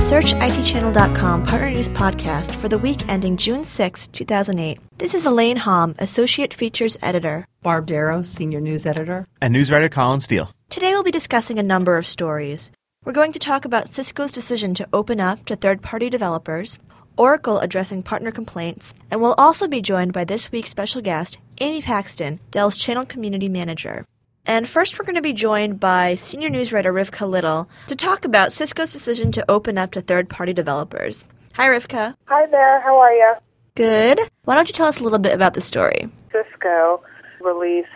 SearchITChannel.com Partner News Podcast for the week ending June 6, 2008. This is Elaine Hom, Associate Features Editor. Barb Darrow, Senior News Editor. And news writer Colin Steele. Today we'll be discussing a number of stories. We're going to talk about Cisco's decision to open up to third-party developers, Oracle addressing partner complaints, and we'll also be joined by this week's special guest, Amy Paxton, Dell's Channel Community Manager. And first we're going to be joined by senior news writer Rivka Little to talk about Cisco's decision to open up to third-party developers. Hi, Rivka. Hi there. How are you? Good. Why don't you tell us a little bit about the story? Cisco released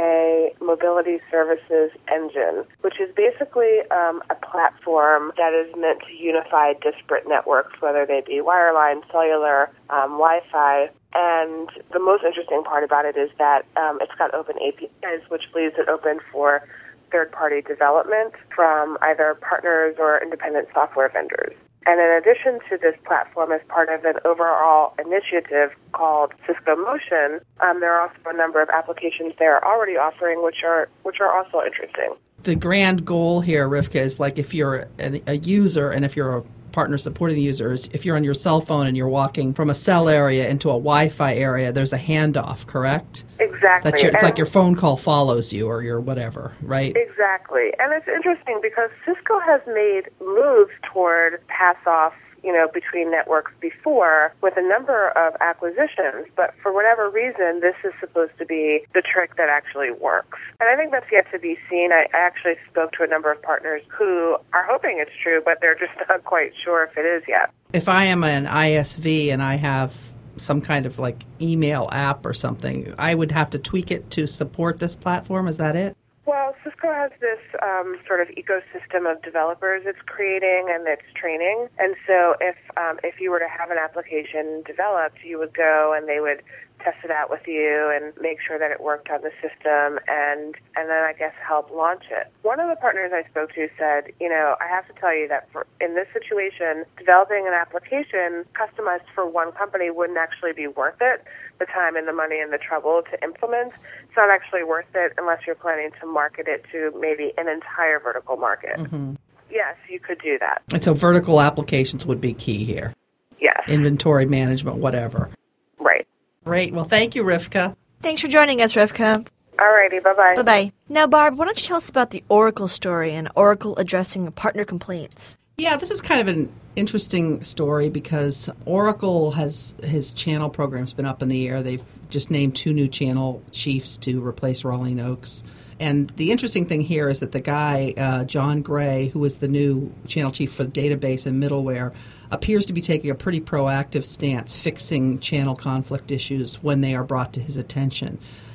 a mobility services engine, which is basically a platform that is meant to unify disparate networks, whether they be wireline, cellular, Wi-Fi. And the most interesting part about it is that it's got open APIs, which leaves it open for third-party development from either partners or independent software vendors. And in addition to this platform, as part of an overall initiative called Cisco Motion, there are also a number of applications they're already offering, which are also interesting. The grand goal here, Rivka, is like if you're a user and if you're a partner supporting the users, if you're on your cell phone and you're walking from a cell area into a Wi-Fi area, there's a handoff, correct? Exactly. It's like your phone call follows you or your whatever, right? Exactly. And it's interesting because Cisco has made moves toward pass-off, between networks before with a number of acquisitions, but for whatever reason, this is supposed to be the trick that actually works. And I think that's yet to be seen. I actually spoke to a number of partners who are hoping it's true, but they're just not quite sure if it is yet. If I am an ISV and I have some kind of like email app or something, I would have to tweak it to support this platform. Is that it? Well, Cisco has this sort of ecosystem of developers it's creating and it's training. And so if you were to have an application developed, you would go and they would test it out with you and make sure that it worked on the system and then I guess help launch it. One of the partners I spoke to said, I have to tell you that in this situation, developing an application customized for one company wouldn't actually be worth it. The time and the money and the trouble to implement. It's not actually worth it unless you're planning to market it to maybe an entire vertical market. Mm-hmm. Yes, you could do that. And so vertical applications would be key here. Yes. Inventory management, whatever. Right. Great. Well, thank you, Rivka. Thanks for joining us, Rivka. All righty. Bye-bye. Bye-bye. Now, Barb, why don't you tell us about the Oracle story and Oracle addressing partner complaints? Yeah, this is kind of an interesting story because Oracle his channel program's been up in the air. They've just named 2 new channel chiefs to replace Rawlene Oakes. And the interesting thing here is that the guy, John Gray, who was the new channel chief for the database and middleware, appears to be taking a pretty proactive stance, fixing channel conflict issues when they are brought to his attention.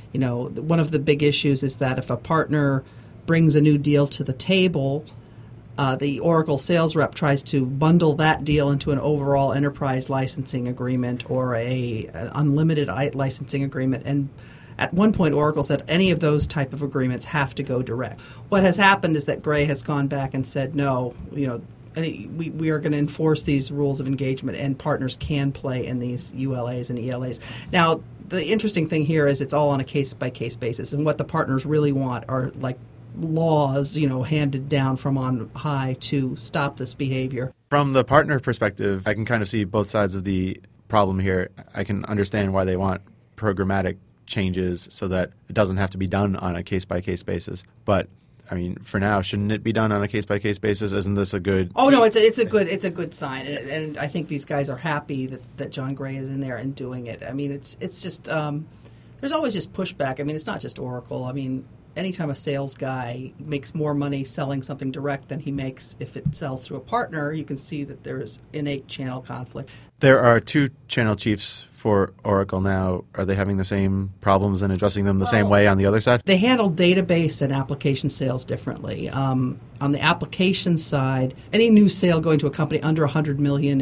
One of the big issues is that if a partner brings a new deal to the table, the Oracle sales rep tries to bundle that deal into an overall enterprise licensing agreement or an unlimited licensing agreement. And at one point, Oracle said any of those type of agreements have to go direct. What has happened is that Gray has gone back and said, no, we are going to enforce these rules of engagement and partners can play in these ULAs and ELAs. Now, the interesting thing here is it's all on a case-by-case basis. And what the partners really want are like laws, handed down from on high to stop this behavior. From the partner perspective, I can kind of see both sides of the problem here. I can understand why they want programmatic changes so that it doesn't have to be done on a case-by-case basis. But, for now, shouldn't it be done on a case-by-case basis? Isn't this a good... Oh, no, it's a good sign. And I think these guys are happy that John Gray is in there and doing it. It's just... there's always just pushback. It's not just Oracle. Anytime a sales guy makes more money selling something direct than he makes if it sells through a partner, you can see that there's innate channel conflict. There are 2 channel chiefs for Oracle now. Are they having the same problems and addressing them the same way on the other side? They handle database and application sales differently. On the application side, any new sale going to a company under $100 million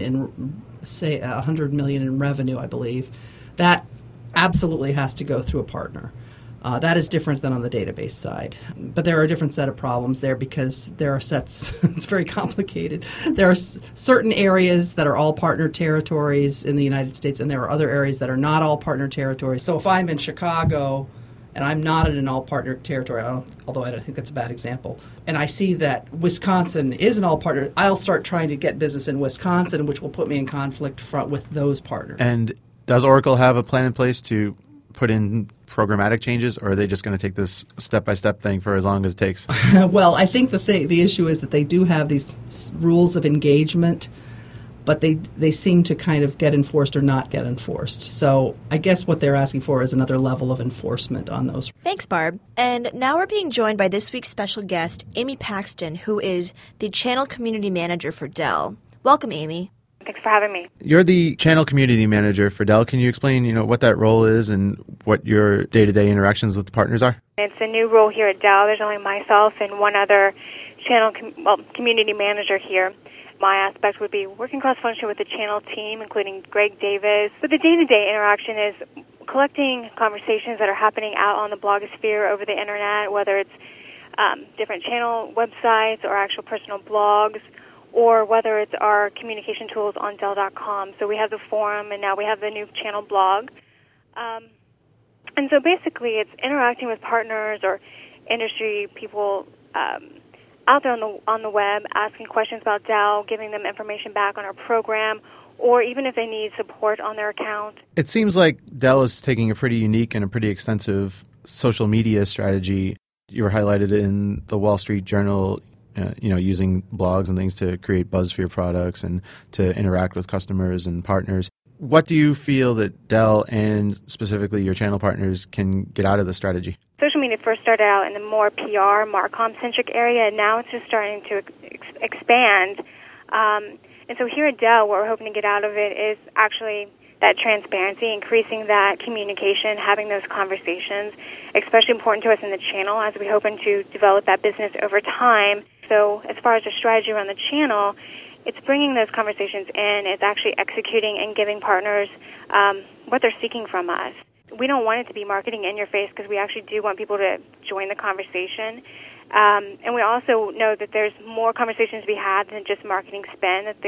in revenue, I believe, that absolutely has to go through a partner. That is different than on the database side. But there are a different set of problems there because there are sets, it's very complicated. There are certain areas that are all partner territories in the United States, and there are other areas that are not all partner territories. So if I'm in Chicago and I'm not in an all-partner territory, although I don't think that's a bad example, and I see that Wisconsin is an all-partner, I'll start trying to get business in Wisconsin, which will put me in conflict with those partners. And does Oracle have a plan in place to put in programmatic changes, or are they just going to take this step-by-step thing for as long as it takes? Well, I think the issue is that they do have these rules of engagement, but they seem to kind of get enforced or not get enforced. So I guess what they're asking for is another level of enforcement on those. Thanks, Barb. And now we're being joined by this week's special guest, Amy Paxton, who is the Channel Community Manager for Dell. Welcome, Amy. Thanks for having me. You're the Channel Community Manager for Dell. Can you explain, what that role is and what your day-to-day interactions with the partners are? It's a new role here at Dell. There's only myself and one other community manager here. My aspect would be working cross-function with the channel team, including Greg Davis. But the day-to-day interaction is collecting conversations that are happening out on the blogosphere over the internet, whether it's different channel websites or actual personal blogs, or whether it's our communication tools on Dell.com. So we have the forum, and now we have the new channel blog. And so basically it's interacting with partners or industry people out there on the web, asking questions about Dell, giving them information back on our program, or even if they need support on their account. It seems like Dell is taking a pretty unique and a pretty extensive social media strategy. You were highlighted in the Wall Street Journal, using blogs and things to create buzz for your products and to interact with customers and partners. What do you feel that Dell and specifically your channel partners can get out of the strategy? Social media first started out in the more PR, Marcom-centric area, and now it's just starting to expand. And so here at Dell, what we're hoping to get out of it is actually that transparency, increasing that communication, having those conversations, especially important to us in the channel as we hoping to develop that business over time. So as far as the strategy around the channel, it's bringing those conversations in. It's actually executing and giving partners what they're seeking from us. We don't want it to be marketing in your face because we actually do want people to join the conversation. And we also know that there's more conversations to be had than just marketing spend. That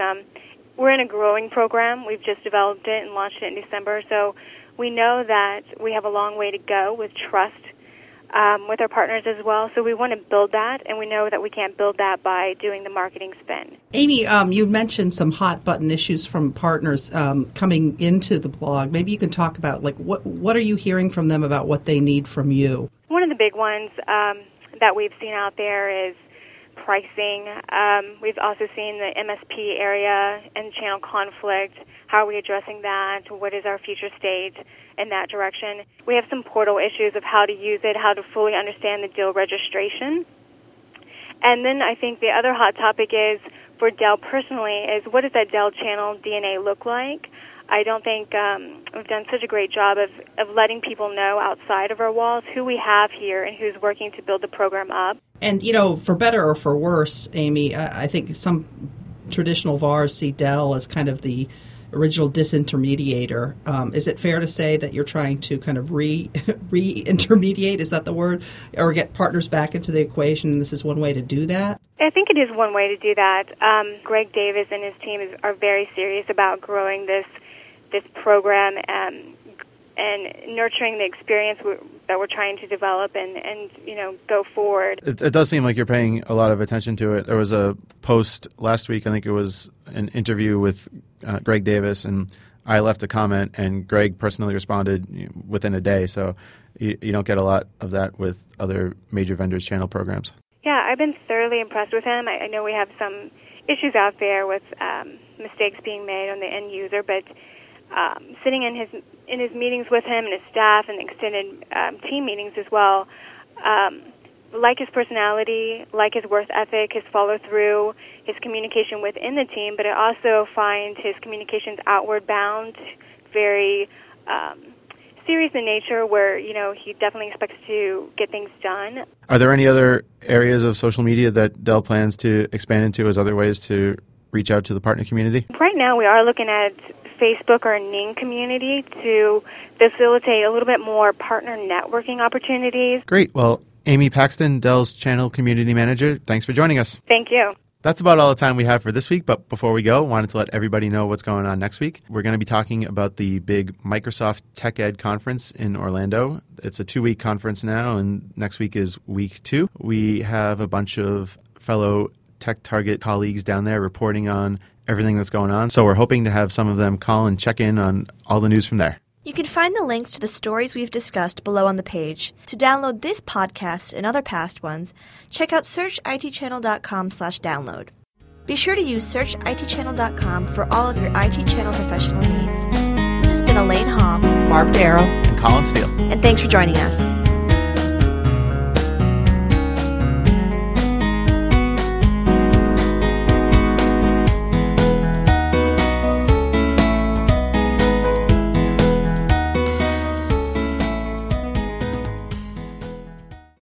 we're in a growing program. We've just developed it and launched it in December. So we know that we have a long way to go with trust with our partners as well. So we want to build that, and we know that we can't build that by doing the marketing spend. Amy, you mentioned some hot button issues from partners coming into the blog. Maybe you can talk about what are you hearing from them about what they need from you? One of the big ones that we've seen out there is pricing. We've also seen the MSP area and channel conflict. How are we addressing that? What is our future state in that direction? We have some portal issues of how to use it, how to fully understand the deal registration. And then I think the other hot topic is, for Dell personally, is what does that Dell channel DNA look like? I don't think we've done such a great job of letting people know outside of our walls who we have here and who's working to build the program up. And, for better or for worse, Amy, I think some traditional VARs see Dell as kind of the original disintermediator. Is it fair to say that you're trying to kind of re-intermediate, is that the word, or get partners back into the equation, and this is one way to do that? I think it is one way to do that. Greg Davis and his team are very serious about growing this program and nurturing the experience that we're trying to develop and go forward. It does seem like you're paying a lot of attention to it. There was a post last week, I think it was an interview with Greg Davis, and I left a comment, and Greg personally responded within a day. So you don't get a lot of that with other major vendors' channel programs. Yeah, I've been thoroughly impressed with him. I know we have some issues out there with mistakes being made on the end user, but sitting in his meetings with him and his staff and extended team meetings as well, like his personality, like his work ethic, his follow-through, his communication within the team, but I also find his communications outward bound very serious in nature, where he definitely expects to get things done. Are there any other areas of social media that Dell plans to expand into as other ways to reach out to the partner community? Right now we are looking at Facebook or Ning community to facilitate a little bit more partner networking opportunities. Great. Well, Amy Paxton, Dell's Channel Community Manager, thanks for joining us. Thank you. That's about all the time we have for this week, but before we go, wanted to let everybody know what's going on next week. We're going to be talking about the big Microsoft Tech Ed conference in Orlando. It's a 2-week conference now, and next week is week 2. We have a bunch of fellow Tech Target colleagues down there reporting on everything that's going on, so we're hoping to have some of them call and check in on all the news from there. You can find the links to the stories we've discussed below on the page. To download this podcast and other past ones, check out searchitchannel.com/download. Be sure to use searchitchannel.com for all of your IT channel professional needs. This has been Elaine Hom, Barb Darrow, and Colin Steele. And thanks for joining us.